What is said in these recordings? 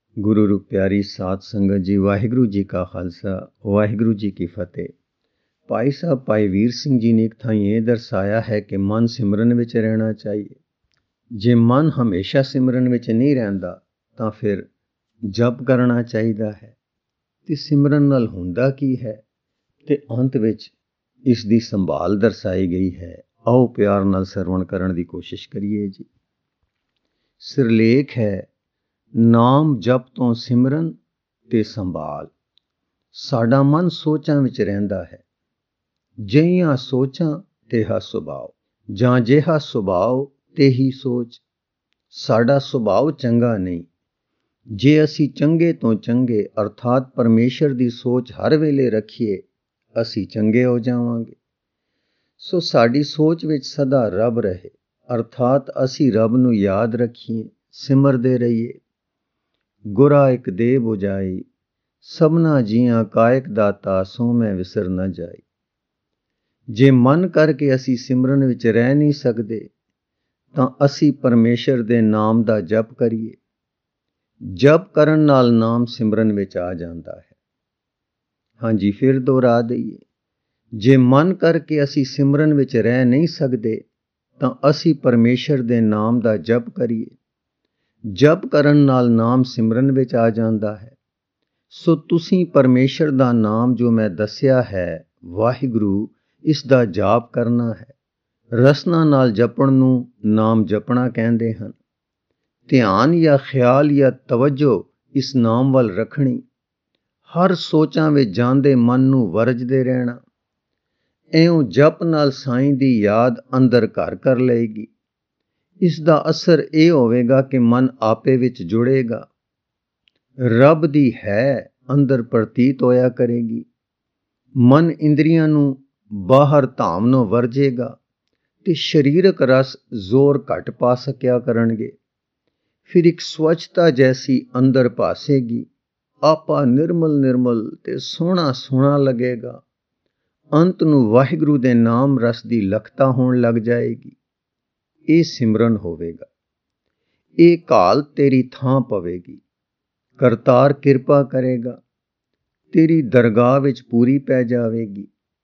ਗੁਰੂ ਰੂਪ ਪਿਆਰੀ ਸਾਧ ਸੰਗਤ ਜੀ, ਵਾਹਿਗੁਰੂ ਜੀ ਕਾ ਖਾਲਸਾ, ਵਾਹਿਗੁਰੂ ਜੀ ਕੀ ਫਤਿਹ। ਭਾਈ ਸਾਹਿਬ ਭਾਈ ਵੀਰ ਸਿੰਘ ਜੀ ਨੇ ਇੱਕ ਥਾਂ ਇਹ ਦਰਸਾਇਆ ਹੈ ਕਿ ਮਨ ਸਿਮਰਨ ਵਿੱਚ ਰਹਿਣਾ ਚਾਹੀਏ। ਜੇ ਮਨ ਹਮੇਸ਼ਾ ਸਿਮਰਨ ਵਿੱਚ ਨਹੀਂ ਰਹਿੰਦਾ ਤਾਂ ਫਿਰ ਜਪ ਕਰਨਾ ਚਾਹੀਦਾ ਹੈ। ਤੇ ਸਿਮਰਨ ਨਾਲ ਹੁੰਦਾ ਕੀ ਹੈ ਤੇ ਅੰਤ ਵਿੱਚ ਇਸ ਦੀ ਸੰਭਾਲ ਦਰਸਾਈ ਗਈ ਹੈ। ਆਓ ਪਿਆਰ ਨਾਲ ਸਰਵਣ ਕਰਨ ਦੀ ਕੋਸ਼ਿਸ਼ ਕਰੀਏ ਜੀ। ਸਿਰਲੇਖ ਹੈ, ਨਾਮ ਜਪ ਤੋਂ ਸਿਮਰਨ ਤੇ ਸੰਭਾਲ। ਸਾਡਾ ਮਨ ਸੋਚਾਂ ਵਿੱਚ ਰਹਿੰਦਾ ਹੈ। ਜਿਹੀਆਂ ਸੋਚਾਂ ਤੇਹਾ ਸੁਭਾਅ, ਜਾਂ ਜਿਹਾ ਸੁਭਾਅ ਤੇਹੀ ਸੋਚ। ਸਾਡਾ ਸੁਭਾਅ ਚੰਗਾ ਨਹੀਂ। ਜੇ ਅਸੀਂ ਚੰਗੇ ਤੋਂ ਚੰਗੇ ਅਰਥਾਤ ਪਰਮੇਸ਼ਰ ਦੀ ਸੋਚ ਹਰ ਵੇਲੇ ਰੱਖੀਏ, ਅਸੀਂ ਚੰਗੇ ਹੋ ਜਾਵਾਂਗੇ। ਸੋ ਸਾਡੀ ਸੋਚ ਵਿੱਚ ਸਦਾ ਰੱਬ ਰਹੇ, ਅਰਥਾਤ ਅਸੀਂ ਰੱਬ ਨੂੰ ਯਾਦ ਰੱਖੀਏ, ਸਿਮਰਦੇ ਰਹੀਏ। ਗੁਰਾ ਇੱਕ ਦੇ ਬੁਝਾਈ, ਸਭਨਾ ਜੀਆਂ ਕਾਇਕ ਦਾਤਾ, ਸੋ ਮੈਂ ਵਿਸਰ ਨਾ ਜਾਈ। ਜੇ ਮਨ ਕਰਕੇ ਅਸੀਂ ਸਿਮਰਨ ਵਿੱਚ ਰਹਿ ਨਹੀਂ ਸਕਦੇ ਤਾਂ ਅਸੀਂ ਪਰਮੇਸ਼ਰ ਦੇ ਨਾਮ ਦਾ ਜਪ ਕਰੀਏ। ਜਪ ਕਰਨ ਨਾਲ ਨਾਮ ਸਿਮਰਨ ਵਿੱਚ ਆ ਜਾਂਦਾ ਹੈ। ਹਾਂਜੀ, ਫਿਰ ਦੁਹਰਾ ਦਈਏ। ਜੇ ਮਨ ਕਰਕੇ ਅਸੀਂ ਸਿਮਰਨ ਵਿੱਚ ਰਹਿ ਨਹੀਂ ਸਕਦੇ ਤਾਂ ਅਸੀਂ ਪਰਮੇਸ਼ਰ ਦੇ ਨਾਮ ਦਾ ਜਪ ਕਰੀਏ। ਜਪ ਕਰਨ ਨਾਲ ਨਾਮ ਸਿਮਰਨ ਵਿੱਚ ਆ ਜਾਂਦਾ ਹੈ। ਸੋ ਤੁਸੀਂ ਪਰਮੇਸ਼ਰ ਦਾ ਨਾਮ ਜੋ ਮੈਂ ਦੱਸਿਆ ਹੈ, ਵਾਹਿਗੁਰੂ, ਇਸ ਦਾ ਜਾਪ ਕਰਨਾ ਹੈ। ਰਸਨਾ ਨਾਲ ਜਪਣ ਨੂੰ ਨਾਮ ਜਪਣਾ ਕਹਿੰਦੇ ਹਨ। ਧਿਆਨ ਜਾਂ ਖਿਆਲ ਜਾਂ ਤਵੱਜੋ ਇਸ ਨਾਮ ਵੱਲ ਰੱਖਣੀ। ਹਰ ਸੋਚਾਂ ਵਿੱਚ ਜਾਂਦੇ ਮਨ ਨੂੰ ਵਰਜਦੇ ਰਹਿਣਾ। ਇਉਂ ਜਪ ਨਾਲ ਸਾਈਂ ਦੀ ਯਾਦ ਅੰਦਰ ਘਰ ਕਰ ਲਏਗੀ। ਇਸ ਦਾ ਅਸਰ ਇਹ ਹੋਵੇਗਾ ਕਿ ਮਨ ਆਪੇ ਵਿੱਚ ਜੁੜੇਗਾ। ਰੱਬ ਦੀ ਹੈ ਅੰਦਰ ਪ੍ਰਤੀਤ ਹੋਇਆ ਕਰੇਗੀ। ਮਨ ਇੰਦਰੀਆਂ ਨੂੰ ਬਾਹਰ ਧਾਮ ਨੂੰ ਵਰਜੇਗਾ ਤੇ ਸਰੀਰਕ ਰਸ ਜ਼ੋਰ ਘੱਟ ਪਾ ਸਕਿਆ ਕਰਨਗੇ। ਫਿਰ ਇੱਕ ਸਵੱਛਤਾ ਜੈਸੀ ਅੰਦਰ ਭਾਸੇਗੀ। ਆਪਾ ਨਿਰਮਲ ਤੇ ਸੋਹਣਾ ਲੱਗੇਗਾ। ਅੰਤ ਨੂੰ ਵਾਹਿਗੁਰੂ ਦੇ ਨਾਮ ਰਸ ਦੀ ਲਖਤਾ ਹੋਣ ਲੱਗ ਜਾਏਗੀ। ਇਹ ਸਿਮਰਨ ਹੋਵੇਗਾ। ਇਹ ਘਾਲ ਤੇਰੀ ਥਾਂ ਪਵੇਗੀ। ਕਰਤਾਰ ਕਿਰਪਾ ਕਰੇਗਾ। ਤੇਰੀ ਦਰਗਾਹ ਵਿੱਚ ਪੂਰੀ ਪੈ ਜਾਵੇਗੀ।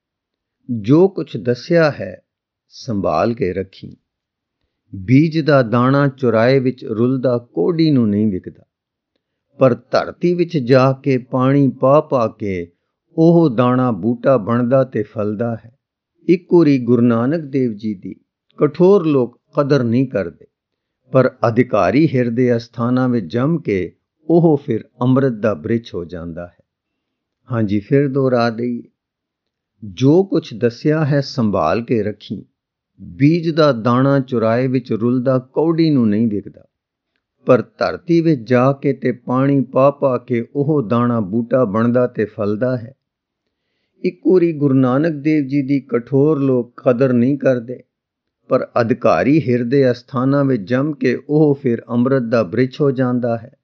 ਜੋ ਕੁਛ ਦੱਸਿਆ ਹੈ ਸੰਭਾਲ ਕੇ ਰੱਖੀ। ਬੀਜ ਦਾ ਦਾਣਾ ਚੁਰਾਏ ਵਿੱਚ ਰੁਲਦਾ ਕੋਢੀ ਨੂੰ ਨਹੀਂ ਵਿਕਦਾ, ਪਰ ਧਰਤੀ ਵਿੱਚ ਜਾ ਕੇ ਪਾਣੀ ਪਾ ਕੇ ਉਹ ਦਾਣਾ ਬੂਟਾ ਬਣਦਾ ਤੇ ਫਲਦਾ ਹੈ। ਇੱਕ ਵਾਰੀ ਗੁਰੂ ਨਾਨਕ ਦੇਵ ਜੀ ਦੀ ਕਠੋਰ ਲੋਕ ਕਦਰ ਨਹੀਂ ਕਰਦੇ, ਪਰ ਅਧਿਕਾਰੀ ਹਿਰਦੇ ਅਸਥਾਨਾਂ ਵਿੱਚ ਜੰਮ ਕੇ ਉਹ ਫਿਰ ਅੰਮ੍ਰਿਤ ਦਾ ਬ੍ਰਿਛ ਹੋ ਜਾਂਦਾ ਹੈ। ਹਾਂਜੀ, ਫਿਰ ਦੁਹਰਾ ਦਈਏ। ਜੋ ਕੁਛ ਦੱਸਿਆ ਹੈ ਸੰਭਾਲ ਕੇ ਰੱਖੀ। ਬੀਜ ਦਾ ਦਾਣਾ ਚੁਰਾਏ ਵਿੱਚ ਰੁਲਦਾ ਕੌਡੀ ਨੂੰ ਨਹੀਂ ਵਿਕਦਾ, ਪਰ ਧਰਤੀ ਵਿੱਚ ਜਾ ਕੇ ਤੇ ਪਾਣੀ ਪਾ ਕੇ ਉਹ ਦਾਣਾ ਬੂਟਾ ਬਣਦਾ ਤੇ ਫਲਦਾ ਹੈ। ਇੱਕ ਵਾਰੀ ਗੁਰੂ ਨਾਨਕ ਦੇਵ ਜੀ ਦੀ ਕਠੋਰ ਲੋਕ ਕਦਰ ਨਹੀਂ ਕਰਦੇ, ਪਰ ਅਧਿਕਾਰੀ ਹਿਰਦੇ ਅਸਥਾਨਾਂ ਵਿੱਚ ਜੰਮ ਕੇ ਉਹ ਫਿਰ ਅੰਮ੍ਰਿਤ ਦਾ ਬ੍ਰਿਛ ਹੋ ਜਾਂਦਾ ਹੈ।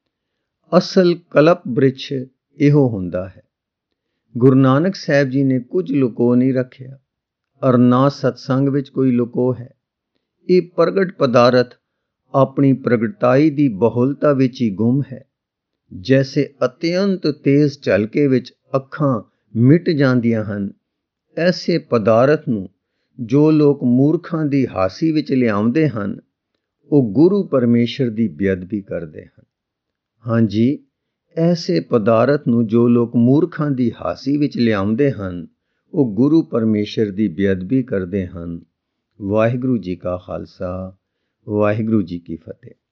ਅਸਲ ਕਲਪ ਬ੍ਰਿਛ ਇਹੋ ਹੁੰਦਾ ਹੈ। ਗੁਰੂ ਨਾਨਕ ਸਾਹਿਬ ਜੀ ਨੇ ਕੁਝ ਲੁਕੋ ਨਹੀਂ ਰੱਖਿਆ, ਔਰ ਨਾ ਸਤਸੰਗ ਵਿੱਚ ਕੋਈ ਲੁਕੋ ਹੈ। ਇਹ ਪ੍ਰਗਟ ਪਦਾਰਥ ਆਪਣੀ ਪ੍ਰਗਟਾਈ ਦੀ ਬਹੁਲਤਾ ਵਿੱਚ ਹੀ ਗੁੰਮ ਹੈ। ਜੈਸੇ ਅਤਿਅੰਤ ਤੇਜ਼ ਝਲਕੇ ਵਿੱਚ ਅੱਖਾਂ ਮਿਟ ਜਾਂਦੀਆਂ ਹਨ, ਐਸੇ ਪਦਾਰਥ ਨੂੰ ਜੋ ਲੋਕ ਮੂਰਖਾਂ ਦੀ ਹਾਸੀ ਵਿੱਚ ਲਿਆਉਂਦੇ ਹਨ, ਉਹ ਗੁਰੂ ਪਰਮੇਸ਼ਰ ਦੀ ਬੇਅਦਬੀ ਕਰਦੇ ਹਨ। ਹਾਂਜੀ, ਐਸੇ ਪਦਾਰਥ ਨੂੰ ਜੋ ਲੋਕ ਮੂਰਖਾਂ ਦੀ ਹਾਸੀ ਵਿੱਚ ਲਿਆਉਂਦੇ ਹਨ, ਉਹ ਗੁਰੂ ਪਰਮੇਸ਼ਰ ਦੀ ਬੇਅਦਬੀ ਕਰਦੇ ਹਨ। ਵਾਹਿਗੁਰੂ ਜੀ ਕਾ ਖਾਲਸਾ, ਵਾਹਿਗੁਰੂ ਜੀ ਕੀ ਫਤਿਹ।